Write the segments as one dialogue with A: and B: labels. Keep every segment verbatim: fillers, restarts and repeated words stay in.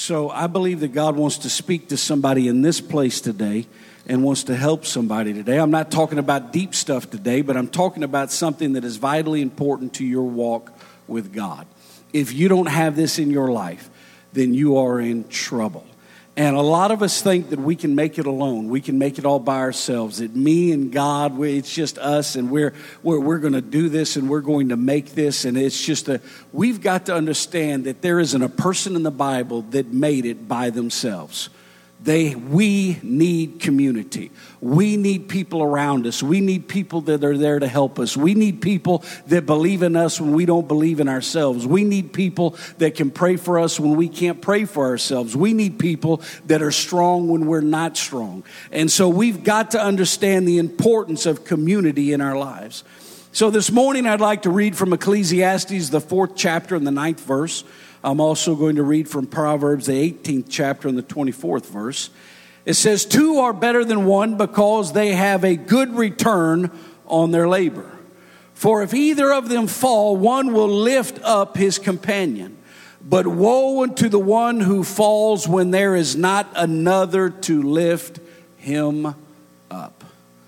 A: So I believe that God wants to speak to somebody in this place today and wants to help somebody today. I'm not talking about deep stuff today, but I'm talking about something that is vitally important to your walk with God. If you don't have this in your life, then you are in trouble. And a lot of us think that we can make it alone. We can make it all by ourselves. That me and God, we, it's just us, and we're we're, we're going to do this, and we're going to make this. And it's just a, we've got to understand that there isn't a person in the Bible that made it by themselves. They, we need community. We need people around us. We need people that are there to help us. We need people that believe in us when we don't believe in ourselves. We need people that can pray for us when we can't pray for ourselves. We need people that are strong when we're not strong. And so we've got to understand the importance of community in our lives. So this morning I'd like to read from Ecclesiastes, the fourth chapter and the ninth verse. I'm also going to read from Proverbs, the eighteenth chapter and the twenty-fourth verse. It says, two are better than one because they have a good return on their labor. For if either of them fall, one will lift up his companion. But woe unto the one who falls when there is not another to lift him up.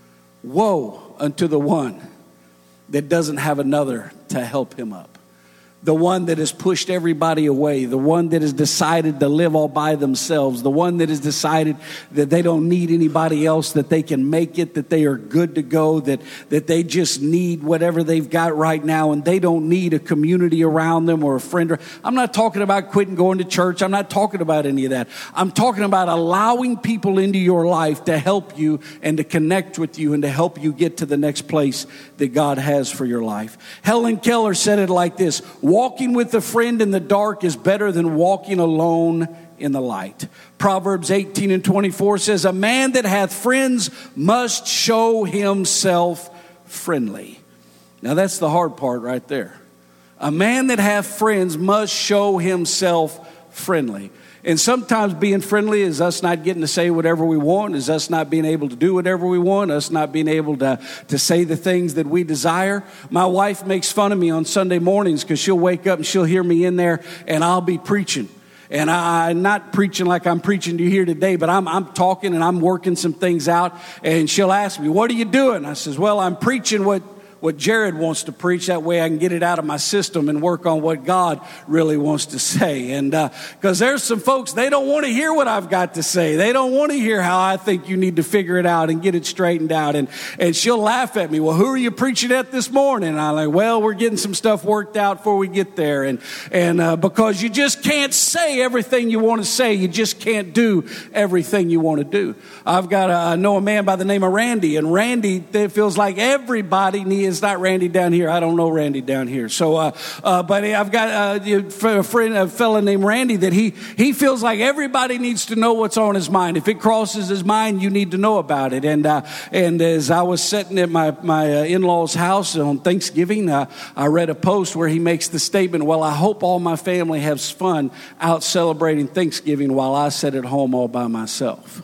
A: Woe unto the one that doesn't have another to help him up. The one that has pushed everybody away, the one that has decided to live all by themselves, the one that has decided that they don't need anybody else, that they can make it, that they are good to go, that, that they just need whatever they've got right now, and they don't need a community around them or a friend. I'm not talking about quitting going to church. I'm not talking about any of that. I'm talking about allowing people into your life to help you and to connect with you and to help you get to the next place that God has for your life. Helen Keller said it like this: walking with a friend in the dark is better than walking alone in the light. Proverbs eighteen and twenty-four says, a man that hath friends must show himself friendly. Now that's the hard part right there. A man that hath friends must show himself friendly. And sometimes being friendly is us not getting to say whatever we want, is us not being able to do whatever we want, us not being able to, to say the things that we desire. My wife makes fun of me on Sunday mornings because she'll wake up and she'll hear me in there and I'll be preaching. And I, I'm not preaching like I'm preaching to you here today, but I'm, I'm talking and I'm working some things out. And she'll ask me, what are you doing? I says, well, I'm preaching what what Jared wants to preach. That way I can get it out of my system and work on what God really wants to say. And because uh, there's some folks, they don't want to hear what I've got to say. They don't want to hear how I think you need to figure it out and get it straightened out. And, and she'll laugh at me. Well, who are you preaching at this morning? And I'm like, well, we're getting some stuff worked out before we get there. And, and uh, because you just can't say everything you want to say. You just can't do everything you want to do. I've got a, I know a man by the name of Randy. And Randy, it feels like everybody needs. It's not Randy down here. I don't know Randy down here. So, uh, uh, but I've got uh, a friend, a fella named Randy, that he he feels like everybody needs to know what's on his mind. If it crosses his mind, you need to know about it. And uh, and as I was sitting at my my uh, in-laws' house on Thanksgiving, uh, I read a post where he makes the statement, "Well, I hope all my family has fun out celebrating Thanksgiving while I sit at home all by myself."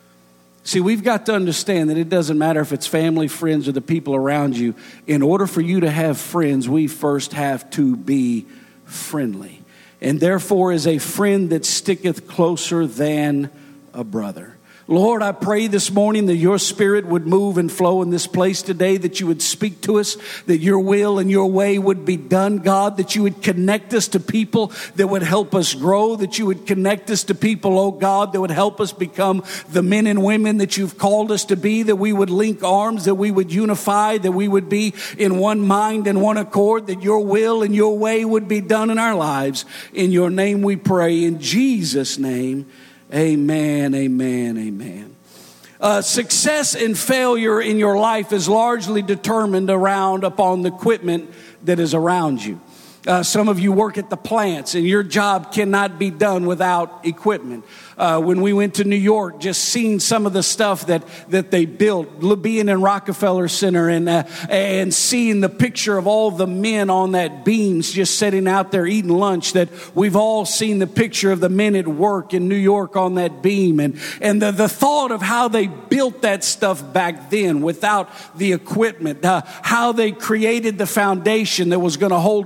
A: See, we've got to understand that it doesn't matter if it's family, friends, or the people around you. In order for you to have friends, we first have to be friendly. And therefore is a friend that sticketh closer than a brother. Lord, I pray this morning that your spirit would move and flow in this place today, that you would speak to us, that your will and your way would be done, God, that you would connect us to people that would help us grow, that you would connect us to people, oh God, that would help us become the men and women that you've called us to be, that we would link arms, that we would unify, that we would be in one mind and one accord, that your will and your way would be done in our lives. In your name we pray, in Jesus' name. Amen, amen, amen. Uh, success and failure in your life is largely determined around upon the equipment that is around you. Uh, some of you work at the plants, and your job cannot be done without equipment. Uh, when we went to New York, just seeing some of the stuff that, that they built, being in Rockefeller Center and uh, and seeing the picture of all the men on that beams just sitting out there eating lunch, that we've all seen the picture of the men at work in New York on that beam. And, and the, the thought of how they built that stuff back then without the equipment, uh, how they created the foundation that was going to hold up skyscrapers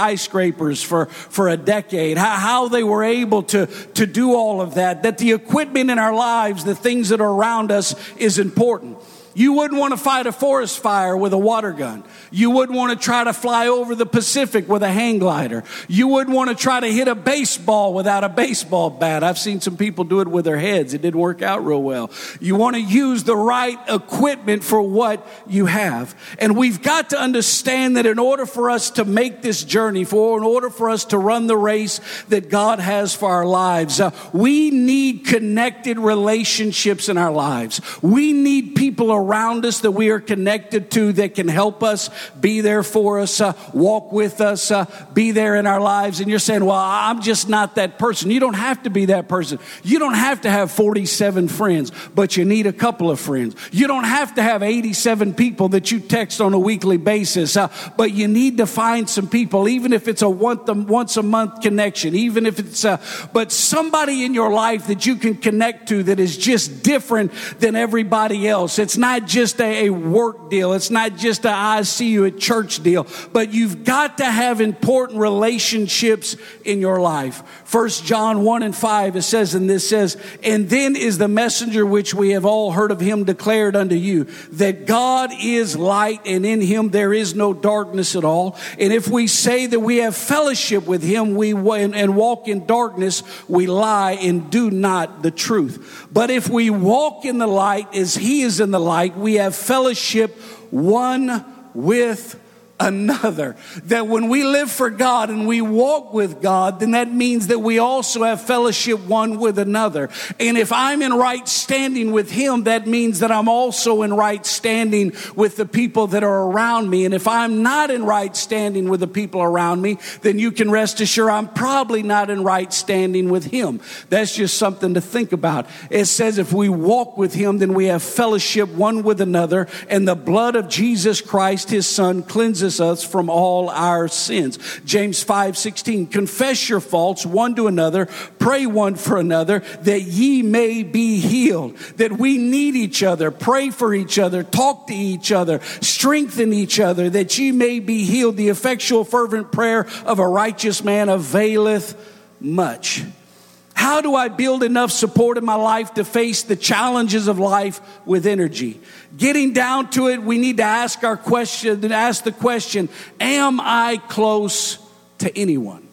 A: skyscrapers for, for a decade, how, how they were able to, to do all of that, that the equipment in our lives, the things that are around us is important. You wouldn't want to fight a forest fire with a water gun. You wouldn't want to try to fly over the Pacific with a hang glider. You wouldn't want to try to hit a baseball without a baseball bat. I've seen some people do it with their heads. It didn't work out real well. You want to use the right equipment for what you have. And we've got to understand that in order for us to make this journey, for in order for us to run the race that God has for our lives, uh, we need connected relationships in our lives. We need people around around us that we are connected to that can help us, be there for us, uh, walk with us, uh, be there in our lives. And you're saying, well, I'm just not that person. You don't have to be that person. You don't have to have forty-seven friends, but you need a couple of friends. You don't have to have eighty-seven people that you text on a weekly basis, uh, but you need to find some people, even if it's a once a, once a month connection, even if it's a, but somebody in your life that you can connect to that is just different than everybody else. It's not just a, a work deal. It's not just a I see you at church deal, but you've got to have important relationships in your life. First John one and five, it says, and this says, and then is the messenger which we have all heard of him declared unto you, that God is light and in him there is no darkness at all. And if we say that we have fellowship with him we and walk in darkness, we lie and do not the truth. But if we walk in the light as he is in the light, we have fellowship one with another. That when we live for God and we walk with God, then that means that we also have fellowship one with another. And if I'm in right standing with him, that means that I'm also in right standing with the people that are around me. And if I'm not in right standing with the people around me, then you can rest assured I'm probably not in right standing with him. That's just something to think about. It says if we walk with him, then we have fellowship one with another, and the blood of Jesus Christ, his son, cleanses us from all our sins. James five sixteen, confess your faults one to another, pray one for another, that ye may be healed. That we need each other, pray for each other, talk to each other, strengthen each other, that ye may be healed. The effectual fervent prayer of a righteous man availeth much. How do I build enough support in my life to face the challenges of life with energy? Getting down to it, we need to ask our question, ask the question, am I close to anyone?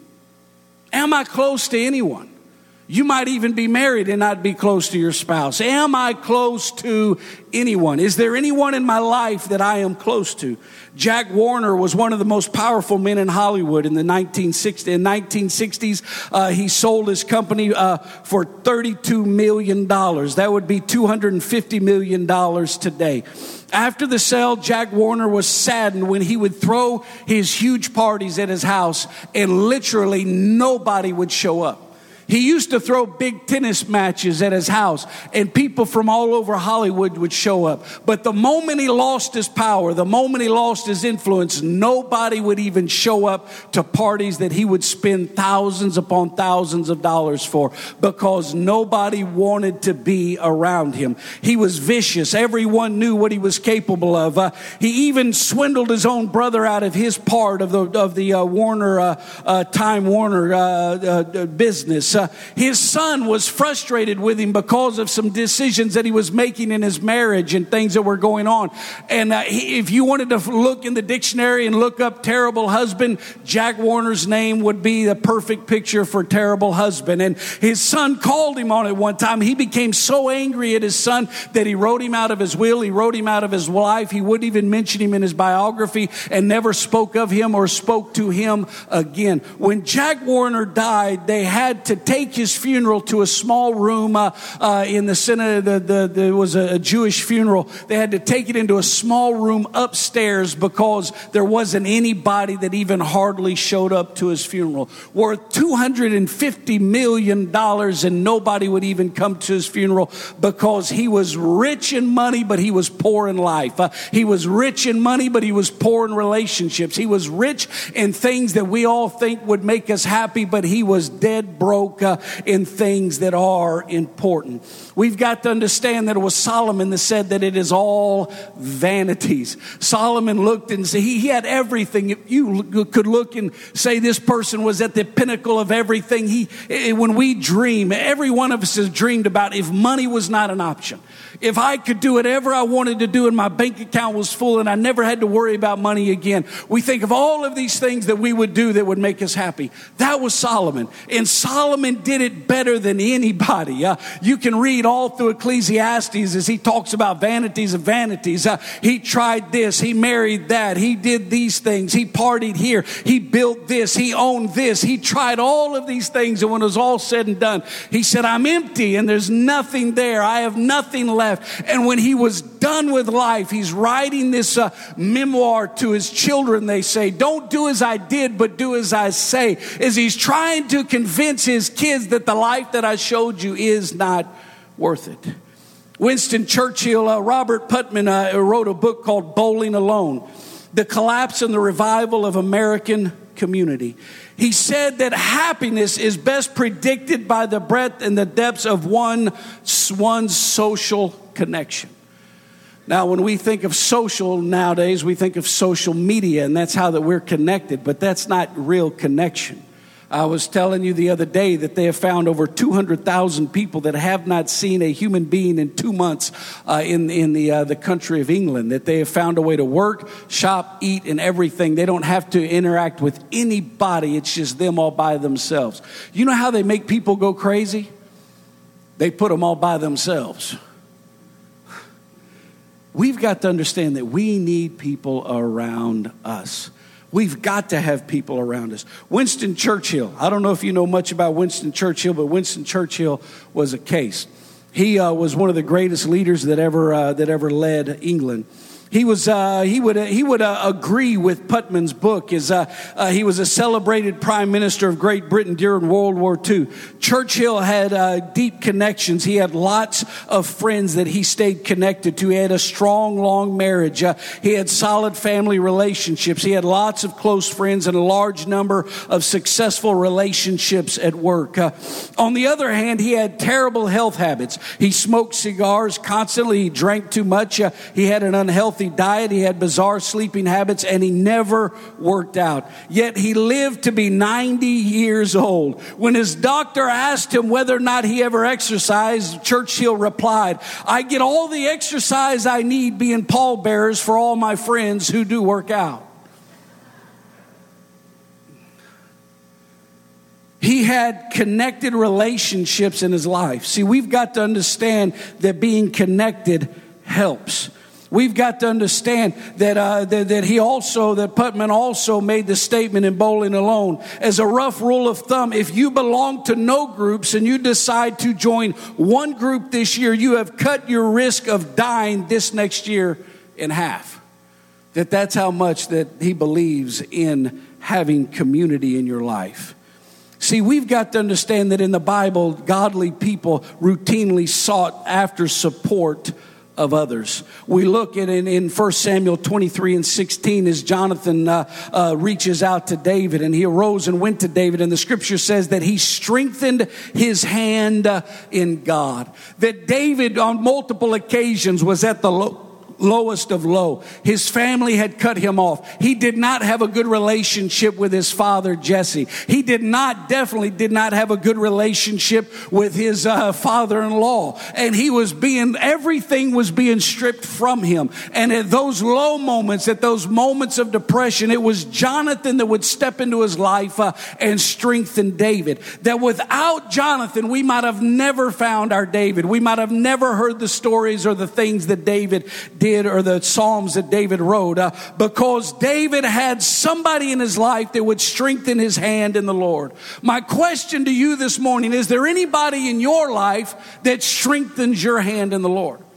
A: Am I close to anyone? You might even be married and not be close to your spouse. Am I close to anyone? Is there anyone in my life that I am close to? Jack Warner was one of the most powerful men in Hollywood in the nineteen sixties. In nineteen sixties, uh, he sold his company uh, for thirty-two million dollars. That would be two hundred fifty million dollars today. After the sale, Jack Warner was saddened when he would throw his huge parties at his house and literally nobody would show up. He used to throw big tennis matches at his house, and people from all over Hollywood would show up. But the moment he lost his power, the moment he lost his influence, nobody would even show up to parties that he would spend thousands upon thousands of dollars for, because nobody wanted to be around him. He was vicious. Everyone knew what he was capable of. Uh, he even swindled his own brother out of his part of the of the uh, Warner uh, uh, Time Warner uh, uh, business. Uh, his son was frustrated with him because of some decisions that he was making in his marriage and things that were going on. And uh, he, if you wanted to look in the dictionary and look up terrible husband, Jack Warner's name would be the perfect picture for terrible husband. And his son called him on it one time. He became so angry at his son that he wrote him out of his will. He wrote him out of his life. He wouldn't even mention him in his biography and never spoke of him or spoke to him again. When Jack Warner died, they had to take his funeral to a small room uh, uh, in the center. The, the, there was a, a Jewish funeral. They had to take it into a small room upstairs because there wasn't anybody that even hardly showed up to his funeral. Worth two hundred fifty million dollars, and nobody would even come to his funeral because he was rich in money, but he was poor in life. Uh, he was rich in money, but he was poor in relationships. He was rich in things that we all think would make us happy, but he was dead broke broke uh, in things that are important. We've got to understand that it was Solomon that said that it is all vanities. Solomon looked and said he, he had everything. If you could look and say this person was at the pinnacle of everything. He, when we dream, every one of us has dreamed about if money was not an option. If I could do whatever I wanted to do and my bank account was full and I never had to worry about money again. We think of all of these things that we would do that would make us happy. That was Solomon. And Solomon did it better than anybody. Uh, you can read all through Ecclesiastes as he talks about vanities of vanities. Uh, he tried this. He married that. He did these things. He partied here. He built this. He owned this. He tried all of these things. And when it was all said and done, he said, I'm empty and there's nothing there. I have nothing left. And when he was done with life, he's writing this uh, memoir to his children. They say, don't do as I did, but do as I say. As he's trying to convince his kids that the life that I showed you is not worth it. Winston Churchill, uh, Robert Putnam uh, wrote a book called Bowling Alone, The Collapse and the Revival of American Community. He said that happiness is best predicted by the breadth and the depths of one, one's social connection. Now, when we think of social nowadays, we think of social media, and that's how that we're connected, but that's not real connection. I was telling you the other day that they have found over two hundred thousand people that have not seen a human being in two months uh, in, in the, uh, the country of England, that they have found a way to work, shop, eat, and everything. They don't have to interact with anybody. It's just them all by themselves. You know how they make people go crazy? They put them all by themselves. We've got to understand that we need people around us. We've got to have people around us. Winston Churchill. I don't know if you know much about Winston Churchill, but Winston Churchill was a case. He uh, was one of the greatest leaders that ever uh, that ever led England. He was uh, he would uh, he would uh, agree with Putnam's book. Is uh, uh, he was a celebrated prime minister of Great Britain during World War Two. Churchill had uh, deep connections. He had lots of friends that he stayed connected to. He had a strong, long marriage. Uh, he had solid family relationships. He had lots of close friends and a large number of successful relationships at work. Uh, on the other hand, he had terrible health habits. He smoked cigars constantly. He drank too much. Uh, he had an unhealthy diet. He had bizarre sleeping habits, and he never worked out. Yet he lived to be ninety years old. When his doctor asked him whether or not he ever exercised, Churchill replied, I get all the exercise I need being pallbearers for all my friends who do work out. He had connected relationships in his life. See, we've got to understand that being connected helps. We've got to understand that, uh, that that he also, that Putnam also made the statement in Bowling Alone. As a rough rule of thumb, if you belong to no groups and you decide to join one group this year, you have cut your risk of dying this next year in half. That that's how much that he believes in having community in your life. See, we've got to understand that in the Bible, godly people routinely sought after support of others. We look at in, in First Samuel twenty-three and sixteen as Jonathan uh, uh, reaches out to David, and he arose and went to David, and the scripture says that he strengthened his hand uh, in God. That David on multiple occasions was at the low lowest of low. His family had cut him off. He did not have a good relationship with his father, Jesse. He did not, definitely did not have a good relationship with his uh, father-in-law. And he was being, everything was being stripped from him. And at those low moments, at those moments of depression, it was Jonathan that would step into his life uh, and strengthen David. That without Jonathan, we might have never found our David. We might have never heard the stories or the things that David did. Did, or the Psalms that David wrote, uh, because David had somebody in his life that would strengthen his hand in the Lord. My question to you this morning, is there anybody in your life that strengthens your hand in the Lord?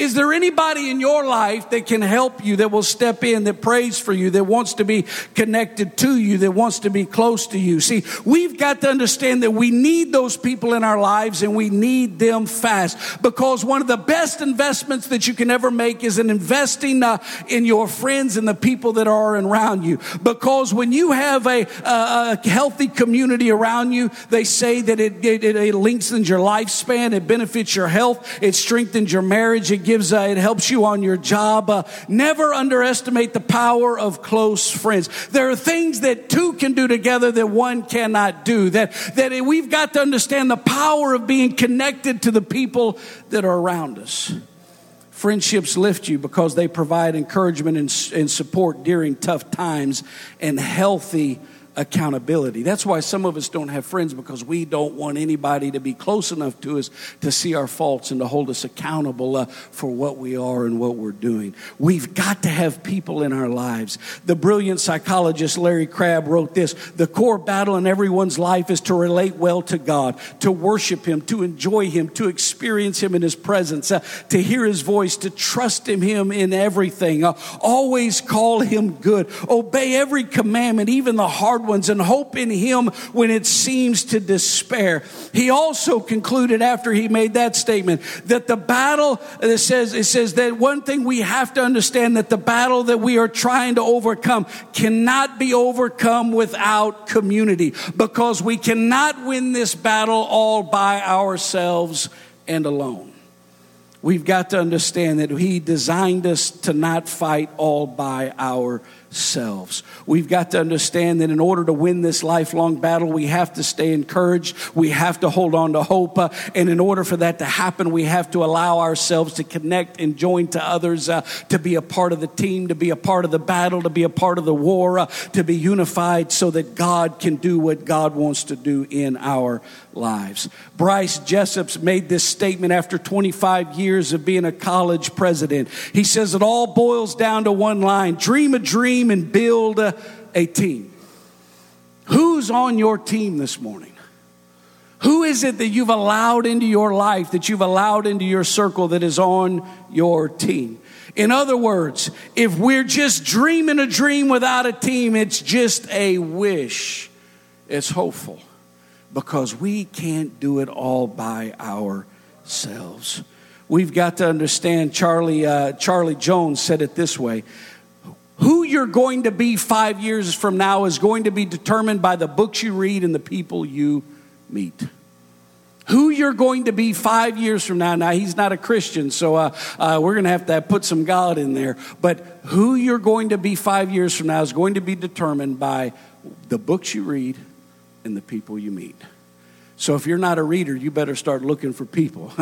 A: Is there anybody in your life that can help you, that will step in, that prays for you, that wants to be connected to you, that wants to be close to you? See, we've got to understand that we need those people in our lives, and we need them fast, because one of the best investments that you can ever make is in investing uh, in your friends and the people that are around you. Because when you have a, a, a healthy community around you, they say that it, it, it lengthens your lifespan, it benefits your health, it strengthens your marriage, it gives, uh, it helps you on your job. Uh, never underestimate the power of close friends. There are things that two can do together that one cannot do. That, that we've got to understand the power of being connected to the people that are around us. Friendships lift you because they provide encouragement and, and support during tough times and healthy accountability. That's why some of us don't have friends, because we don't want anybody to be close enough to us to see our faults and to hold us accountable uh, for what we are and what we're doing. We've got to have people in our lives. The brilliant psychologist Larry Crabb wrote this: the core battle in everyone's life is to relate well to God, to worship Him, to enjoy Him, to experience Him in His presence, uh, to hear His voice, to trust in Him in everything, uh, always call Him good, obey every commandment, even the hard ones, and hope in Him when it seems to despair. He also concluded, after he made that statement, that the battle, it says, it says that one thing we have to understand, that the battle that we are trying to overcome cannot be overcome without community, because we cannot win this battle all by ourselves and alone. We've got to understand that He designed us to not fight all by ourselves. Selves. We've got to understand that in order to win this lifelong battle, we have to stay encouraged. We have to hold on to hope. Uh, and in order for that to happen, we have to allow ourselves to connect and join to others, uh, to be a part of the team, to be a part of the battle, to be a part of the war, uh, to be unified so that God can do what God wants to do in our lives. Bryce Jessup's made this statement after twenty-five years of being a college president. He says it all boils down to one line: dream a dream and build a, a team. Who's on your team this morning? Who is it that you've allowed into your life, that you've allowed into your circle, that is on your team? In other words, if we're just dreaming a dream without a team, it's just a wish. It's hopeful, because we can't do it all by ourselves. We've got to understand, Charlie, uh, Charlie Jones said it this way: who you're going to be five years from now is going to be determined by the books you read and the people you meet. Who you're going to be five years from now. Now, he's not a Christian, so uh, uh, we're going to have to put some God in there. But who you're going to be five years from now is going to be determined by the books you read and the people you meet. So if you're not a reader, you better start looking for people.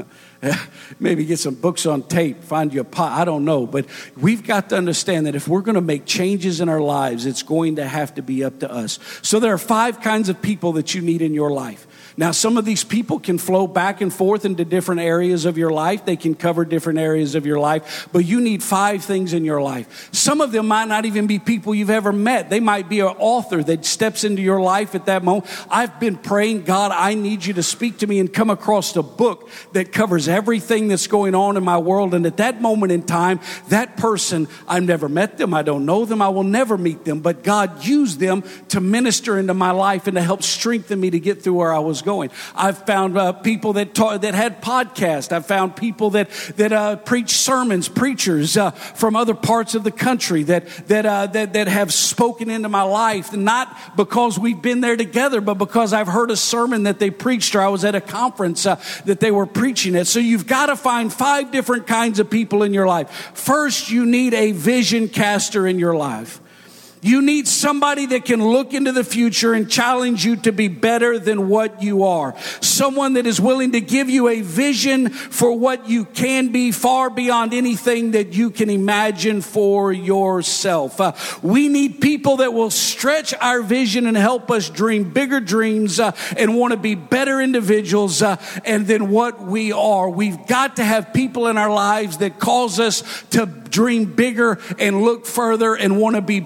A: Maybe get some books on tape, find you a pot, I don't know. But we've got to understand that if we're going to make changes in our lives, it's going to have to be up to us. So there are five kinds of people that you need in your life. Now, some of these people can flow back and forth into different areas of your life. They can cover different areas of your life. But you need five things in your life. Some of them might not even be people you've ever met. They might be an author that steps into your life at that moment. I've been praying, God, I need you to speak to me, and come across a book that covers everything that's going on in my world. And at that moment in time, that person, I've never met them. I don't know them. I will never meet them. But God used them to minister into my life and to help strengthen me to get through where I was going. I've found uh, people that ta- that had podcasts. I've found people that that uh, preach sermons, preachers uh, from other parts of the country that that uh, that that have spoken into my life, not because we've been there together, but because I've heard a sermon that they preached, or I was at a conference uh, that they were preaching at. So you've got to find five different kinds of people in your life. First, you need a vision caster in your life. You need somebody that can look into the future and challenge you to be better than what you are. Someone that is willing to give you a vision for what you can be, far beyond anything that you can imagine for yourself. Uh, we need people that will stretch our vision and help us dream bigger dreams uh, and want to be better individuals uh, and than what we are. We've got to have people in our lives that cause us to dream bigger and look further and want to be better than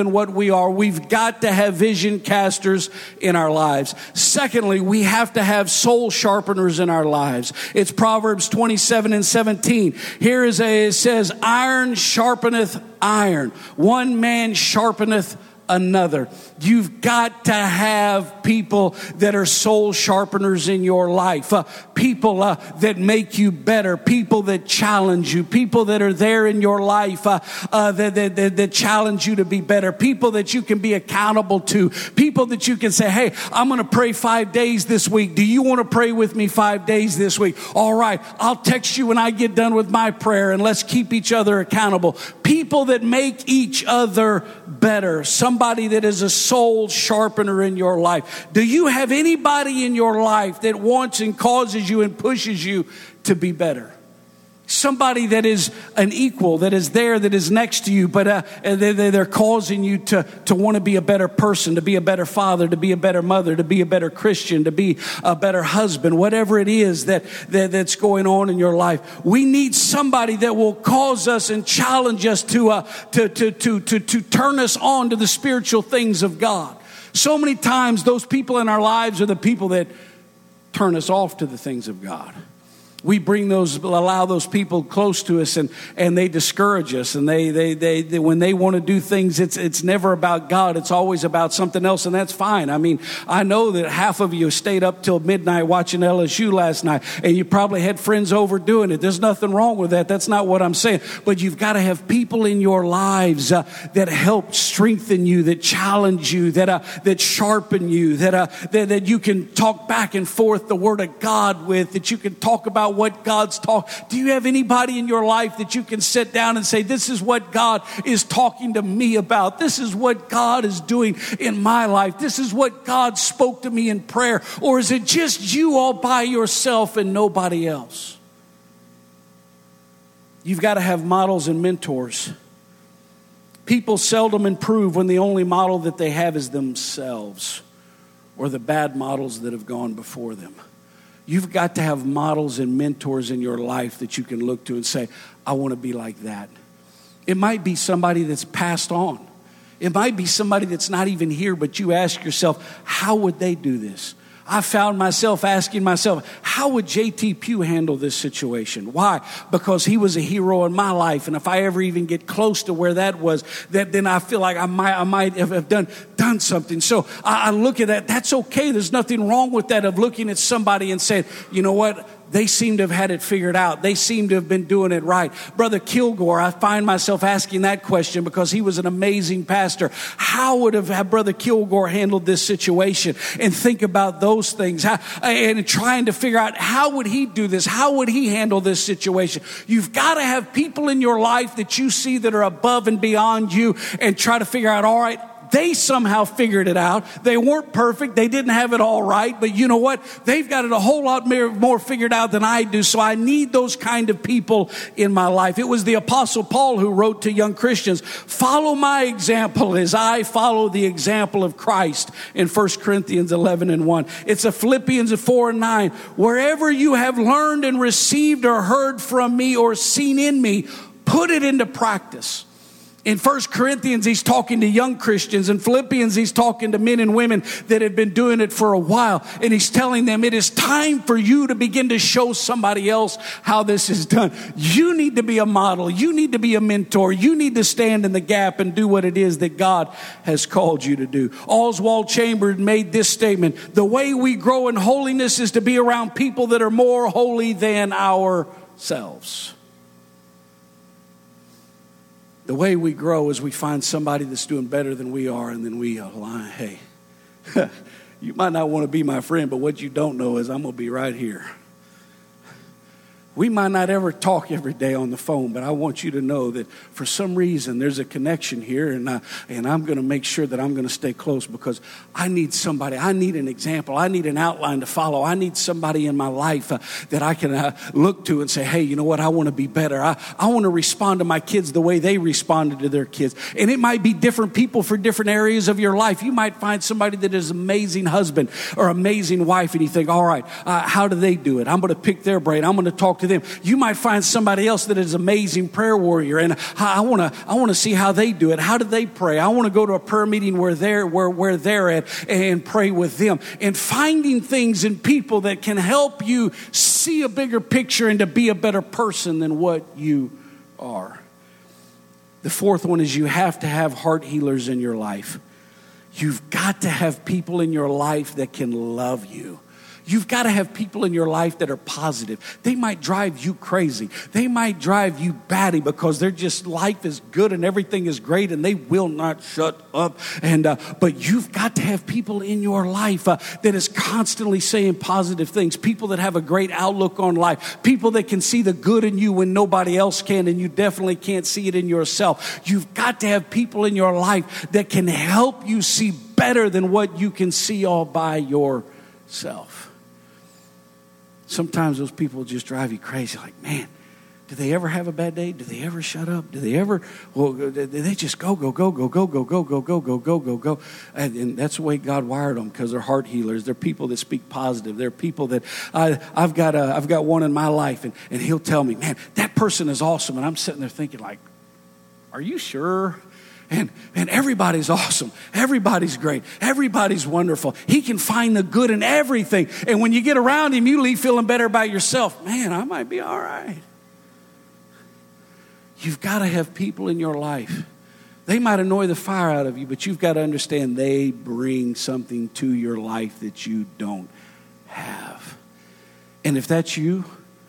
A: than what we are. We've got to have vision casters in our lives. Secondly, we have to have soul sharpeners in our lives. It's Proverbs twenty-seven and seventeen. Here is a, it says, iron sharpeneth iron. One man sharpeneth another. You've got to have people that are soul sharpeners in your life. Uh, people uh, that make you better. People that challenge you. People that are there in your life uh, uh, that, that, that, that challenge you to be better. People that you can be accountable to. People that you can say, hey, I'm going to pray five days this week. Do you want to pray with me five days this week? All right, I'll text you when I get done with my prayer, and let's keep each other accountable. People that make each other better. Somebody that is a soul sharpener in your life. Do you have anybody in your life that wants and causes you and pushes you to be better? Somebody that is an equal, that is there, that is next to you, but uh, they, they're causing you to, to want to be a better person, to be a better father, to be a better mother, to be a better Christian, to be a better husband, whatever it is that, that that's going on in your life. We need somebody that will cause us and challenge us to, uh, to, to, to, to, to turn us on to the spiritual things of God. So many times those people in our lives are the people that turn us off to the things of God. We bring those, allow those people close to us, and, and they discourage us. And they, they, they, they, when they want to do things, it's, it's never about God. It's always about something else. And that's fine. I mean, I know that half of you stayed up till midnight watching L S U last night, and you probably had friends over doing it. There's nothing wrong with that. That's not what I'm saying. But you've got to have people in your lives uh, that help strengthen you, that challenge you, that, uh, that sharpen you, that, uh, that, that you can talk back and forth the word of God with, that you can talk about what God's talk. Do you have anybody in your life that you can sit down and say, this is what God is talking to me about. This is what God is doing in my life. This is what God spoke to me in prayer. Or is it just you all by yourself and nobody else? You've got to have models and mentors. People seldom improve when the only model that they have is themselves or the bad models that have gone before them. You've got to have models and mentors in your life that you can look to and say, I want to be like that. It might be somebody that's passed on. It might be somebody that's not even here, but you ask yourself, how would they do this? I found myself asking myself, how would J T Pugh handle this situation? Why? Because he was a hero in my life. And if I ever even get close to where that was, that then I feel like I might, I might have done, done something. So I, I look at that. That's okay. There's nothing wrong with that, of looking at somebody and saying, you know what? They seem to have had it figured out. They seem to have been doing it right. Brother Kilgore, I find myself asking that question because he was an amazing pastor. How would have, have Brother Kilgore handled this situation? And think about those things. How, and trying to figure out, how would he do this? How would he handle this situation? You've got to have people in your life that you see that are above and beyond you, and try to figure out, all right, they somehow figured it out. They weren't perfect. They didn't have it all right. But you know what? They've got it a whole lot more figured out than I do. So I need those kind of people in my life. It was the Apostle Paul who wrote to young Christians, follow my example as I follow the example of Christ, in First Corinthians eleven and one. It's a Philippians four and nine. Wherever you have learned and received or heard from me or seen in me, put it into practice. In First Corinthians, he's talking to young Christians. In Philippians, he's talking to men and women that have been doing it for a while. And he's telling them, it is time for you to begin to show somebody else how this is done. You need to be a model. You need to be a mentor. You need to stand in the gap and do what it is that God has called you to do. Oswald Chambers made this statement: the way we grow in holiness is to be around people that are more holy than ourselves. The way we grow is we find somebody that's doing better than we are, and then we align. Hey, you might not want to be my friend, but what you don't know is I'm going to be right here. We might not ever talk every day on the phone, but I want you to know that for some reason there's a connection here, and, I, and I'm going to make sure that I'm going to stay close, because I need somebody. I need an example. I need an outline to follow. I need somebody in my life uh, that I can uh, look to and say, hey, you know what? I want to be better. I, I want to respond to my kids the way they responded to their kids. And it might be different people for different areas of your life. You might find somebody that is an amazing husband or amazing wife, and you think, all right, uh, how do they do it? I'm going to pick their brain. I'm going to talk to to them. You might find somebody else that is an amazing prayer warrior, and I want to I want to see how they do it. How do they pray? I want to go to a prayer meeting where they're where where they're at and pray with them. And finding things in people that can help you see a bigger picture and to be a better person than what you are. The fourth one is you have to have heart healers in your life. You've got to have people in your life that can love you. You've got to have people in your life that are positive. They might drive you crazy. They might drive you batty because they're just, life is good and everything is great and they will not shut up. And uh, but you've got to have people in your life uh, that is constantly saying positive things. People that have a great outlook on life. People that can see the good in you when nobody else can, and you definitely can't see it in yourself. You've got to have people in your life that can help you see better than what you can see all by yourself. Sometimes those people just drive you crazy. Like, man, do they ever have a bad day? Do they ever shut up? Do they ever, well, they just go, go, go, go, go, go, go, go, go, go, go, go, go. And, and that's the way God wired them, because they're heart healers. They're people that speak positive. They're people that, I, I've got a, I've got one in my life, and, and he'll tell me, man, that person is awesome. And I'm sitting there thinking like, are you sure? And, and everybody's awesome. Everybody's great. Everybody's wonderful. He can find the good in everything. And when you get around him, you leave feeling better about yourself. Man, I might be all right. You've got to have people in your life. They might annoy the fire out of you, but you've got to understand they bring something to your life that you don't have. And if that's you,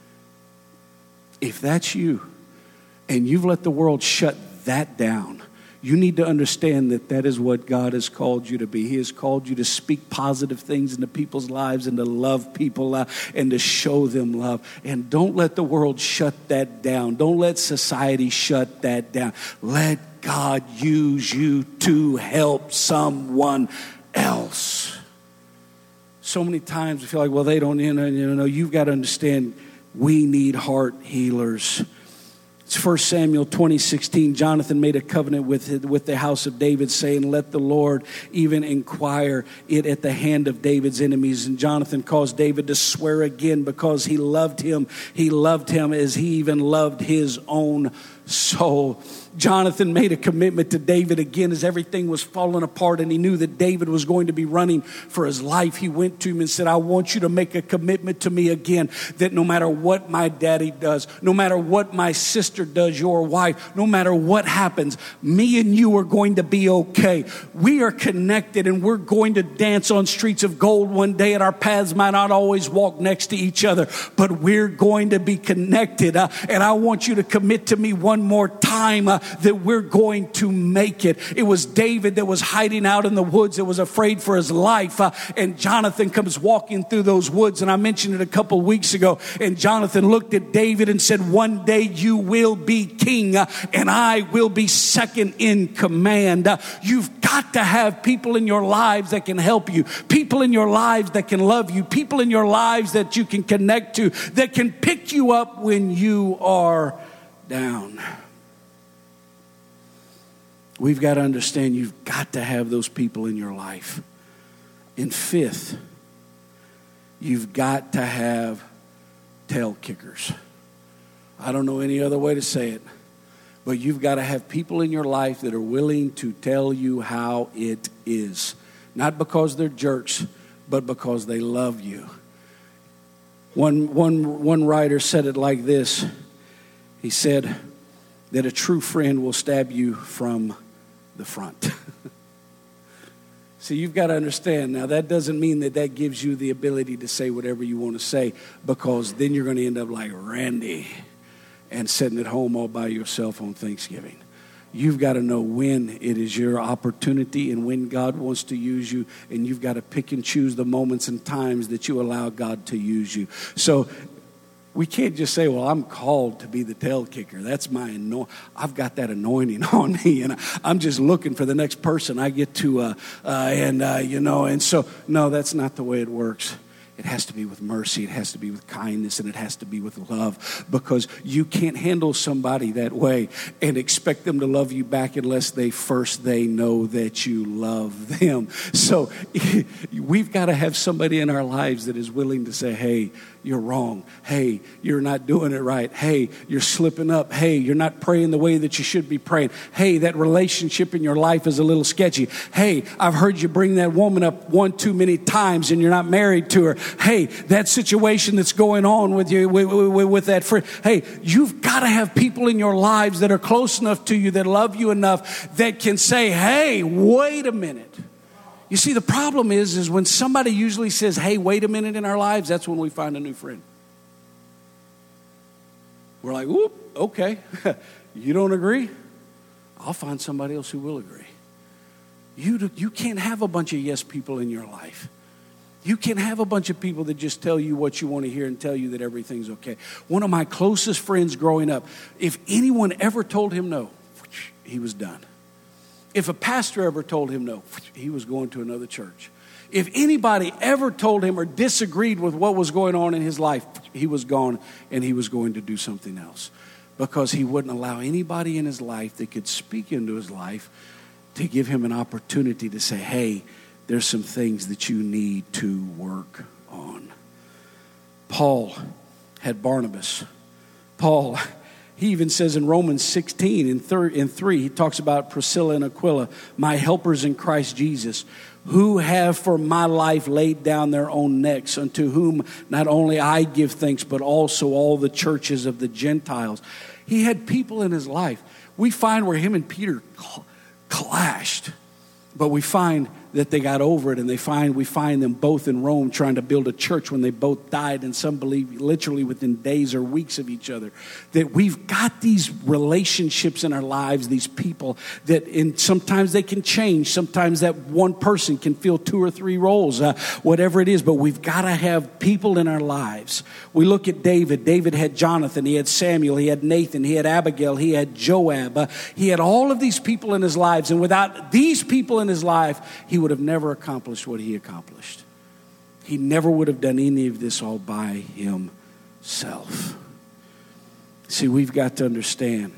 A: if that's you, and you've let the world shut that down, you need to understand that that is what God has called you to be. He has called you to speak positive things into people's lives and to love people uh, and to show them love. And don't let the world shut that down. Don't let society shut that down. Let God use you to help someone else. So many times we feel like, well, they don't, you know, you know, you've got to understand we need heart healers. It's First Samuel twenty sixteen. Jonathan made a covenant with, with the house of David, saying, let the Lord even inquire it at the hand of David's enemies. And Jonathan caused David to swear again because he loved him. He loved him as he even loved his own soul. Jonathan made a commitment to David again as everything was falling apart, and he knew that David was going to be running for his life. He went to him and said, I want you to make a commitment to me again that no matter what my daddy does, no matter what my sister does, your wife, no matter what happens, me and you are going to be okay. We are connected and we're going to dance on streets of gold one day, and our paths might not always walk next to each other, but we're going to be connected. Uh, and I want you to commit to me one more time uh, that we're going to make it. It was David that was hiding out in the woods, that was afraid for his life. Uh, and Jonathan comes walking through those woods. And I mentioned it a couple weeks ago. And Jonathan looked at David and said, one day you will be king uh, and I will be second in command. Uh, you've got to have people in your lives that can help you. People in your lives that can love you. People in your lives that you can connect to, that can pick you up when you are down. We've got to understand you've got to have those people in your life. And fifth, you've got to have tail kickers. I don't know any other way to say it, but you've got to have people in your life that are willing to tell you how it is. Not because they're jerks, but because they love you. One, one, one writer said it like this. He said that a true friend will stab you from the front. See, you've got to understand. Now, that doesn't mean that that gives you the ability to say whatever you want to say, because then you're going to end up like Randy and sitting at home all by yourself on Thanksgiving. You've got to know when it is your opportunity and when God wants to use you, and you've got to pick and choose the moments and times that you allow God to use you. So we can't just say, well, I'm called to be the tail kicker. That's my anointing. I've got that anointing on me, and I'm just looking for the next person I get to, uh, uh, and, uh, you know, and so, no, that's not the way it works. It has to be with mercy. It has to be with kindness, and it has to be with love, because you can't handle somebody that way and expect them to love you back unless they first they know that you love them. So we've got to have somebody in our lives that is willing to say, hey, you're wrong. Hey, you're not doing it right. Hey, you're slipping up. Hey, you're not praying the way that you should be praying. Hey, that relationship in your life is a little sketchy. Hey, I've heard you bring that woman up one too many times and you're not married to her. Hey, that situation that's going on with you, with, with, with that friend. Hey, you've got to have people in your lives that are close enough to you, that love you enough, that can say, hey, wait a minute. You see, the problem is, is when somebody usually says, hey, wait a minute in our lives, that's when we find a new friend. We're like, whoop, okay. You don't agree? I'll find somebody else who will agree. You, you can't have a bunch of yes people in your life. You can't have a bunch of people that just tell you what you want to hear and tell you that everything's okay. One of my closest friends growing up, if anyone ever told him no, he was done. If a pastor ever told him no, he was going to another church. If anybody ever told him or disagreed with what was going on in his life, he was gone and he was going to do something else. Because he wouldn't allow anybody in his life that could speak into his life to give him an opportunity to say, hey, there's some things that you need to work on. Paul had Barnabas. Paul, he even says in Romans sixteen, in, thir- in three, he talks about Priscilla and Aquila, my helpers in Christ Jesus, who have for my life laid down their own necks, unto whom not only I give thanks, but also all the churches of the Gentiles. He had people in his life. We find where him and Peter clashed, but we find that they got over it, and they find we find them both in Rome trying to build a church when they both died, and some believe literally within days or weeks of each other. That we've got these relationships in our lives, these people that in sometimes they can change. Sometimes that one person can fill two or three roles, uh, whatever it is. But we've got to have people in our lives. We look at David. David had Jonathan. He had Samuel. He had Nathan. He had Abigail. He had Joab. Uh, he had all of these people in his lives. And without these people in his life, he would have never accomplished what he accomplished. He never would have done any of this all by himself. See, we've got to understand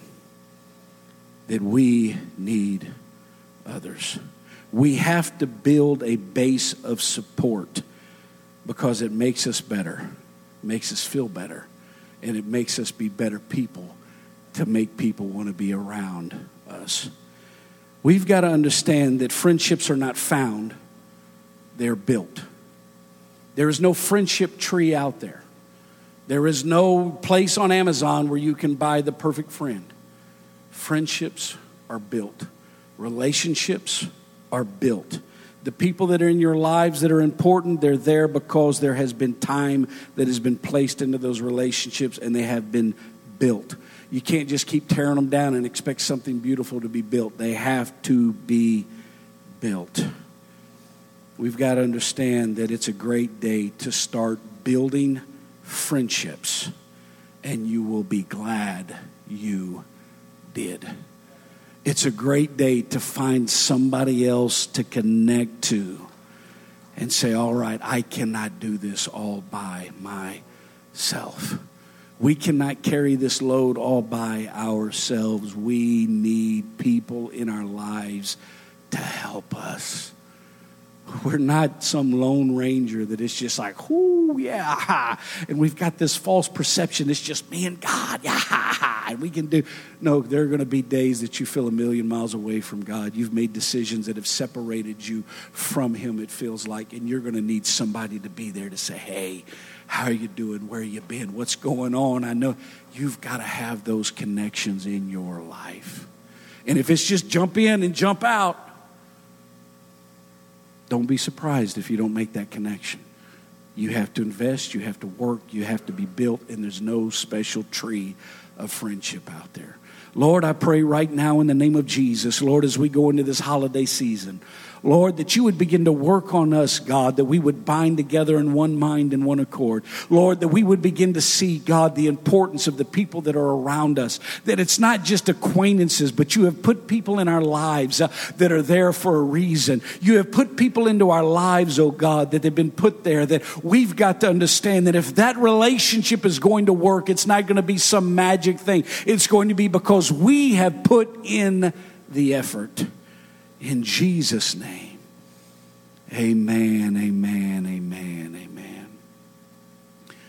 A: that we need others. We have to build a base of support because it makes us better, makes us feel better, and it makes us be better people to make people want to be around us. We've got to understand that friendships are not found, they're built. There is no friendship tree out there. There is no place on Amazon where you can buy the perfect friend. Friendships are built. Relationships are built. The people that are in your lives that are important, they're there because there has been time that has been placed into those relationships and they have been built. You can't just keep tearing them down and expect something beautiful to be built. They have to be built. We've got to understand that it's a great day to start building friendships, and you will be glad you did. It's a great day to find somebody else to connect to and say, all right, I cannot do this all by myself. We cannot carry this load all by ourselves. We need people in our lives to help us. We're not some lone ranger that is just like, ooh, yeah. And we've got this false perception. It's just me and God. Yeah. And we can do. No, there are going to be days that you feel a million miles away from God. You've made decisions that have separated you from Him, it feels like. And you're going to need somebody to be there to say, hey, how are you doing? Where you been? What's going on? I know you've got to have those connections in your life. And if it's just jump in and jump out, don't be surprised if you don't make that connection. You have to invest, you have to work, you have to be built, and there's no special tree of friendship out there. Lord, I pray right now in the name of Jesus, Lord, as we go into this holiday season, Lord, that you would begin to work on us, God, that we would bind together in one mind and one accord. Lord, that we would begin to see, God, the importance of the people that are around us, that it's not just acquaintances, but you have put people in our lives uh, that are there for a reason. You have put people into our lives, oh God, that have been put there, that we've got to understand that if that relationship is going to work, it's not going to be some magic thing. It's going to be because we have put in the effort. In Jesus' name, amen, amen, amen, amen.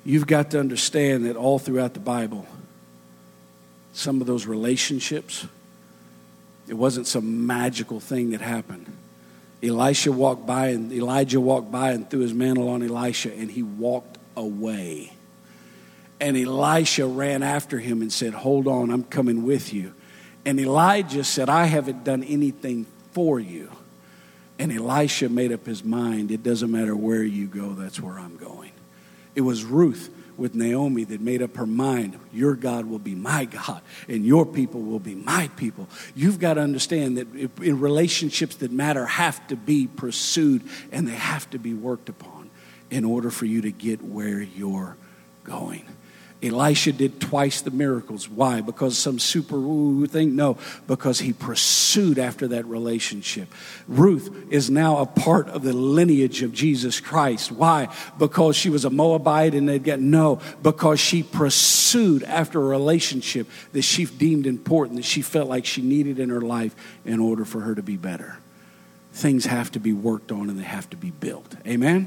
A: You've got to understand that all throughout the Bible, some of those relationships, it wasn't some magical thing that happened. Elisha walked by and Elijah walked by and threw his mantle on Elisha, and he walked away. And Elisha ran after him and said, hold on, I'm coming with you. And Elijah said, I haven't done anything for you. And Elisha made up his mind, it doesn't matter where you go, that's where I'm going. It was Ruth with Naomi that made up her mind, your God will be my God and your people will be my people. You've got to understand that in relationships that matter have to be pursued and they have to be worked upon in order for you to get where you're going. Elisha did twice the miracles. Why? Because some super woo thing? No, because he pursued after that relationship. Ruth is now a part of the lineage of Jesus Christ. Why? Because she was a Moabite and they'd get no, because she pursued after a relationship that she deemed important, that she felt like she needed in her life in order for her to be better. Things have to be worked on and they have to be built. Amen?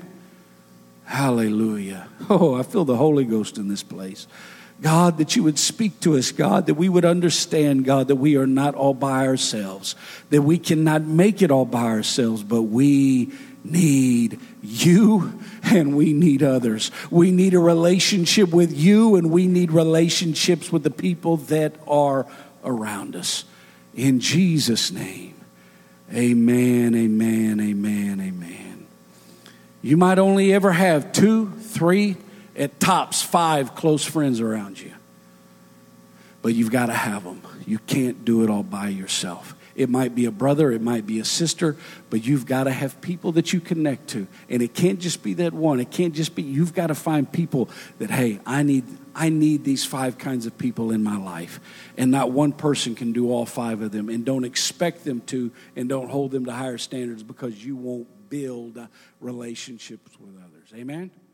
A: Hallelujah. Oh, I feel the Holy Ghost in this place. God, that you would speak to us, God, that we would understand, God, that we are not all by ourselves, that we cannot make it all by ourselves, but we need you and we need others. We need a relationship with you and we need relationships with the people that are around us. In Jesus' name, amen, amen, amen, amen. You might only ever have two, three, at tops five close friends around you. But you've got to have them. You can't do it all by yourself. It might be a brother, it might be a sister, but you've got to have people that you connect to. And it can't just be that one. It can't just be, you've got to find people that, hey, I need I need these five kinds of people in my life. And not one person can do all five of them. And don't expect them to, and don't hold them to higher standards because you won't build relationships with others. Amen?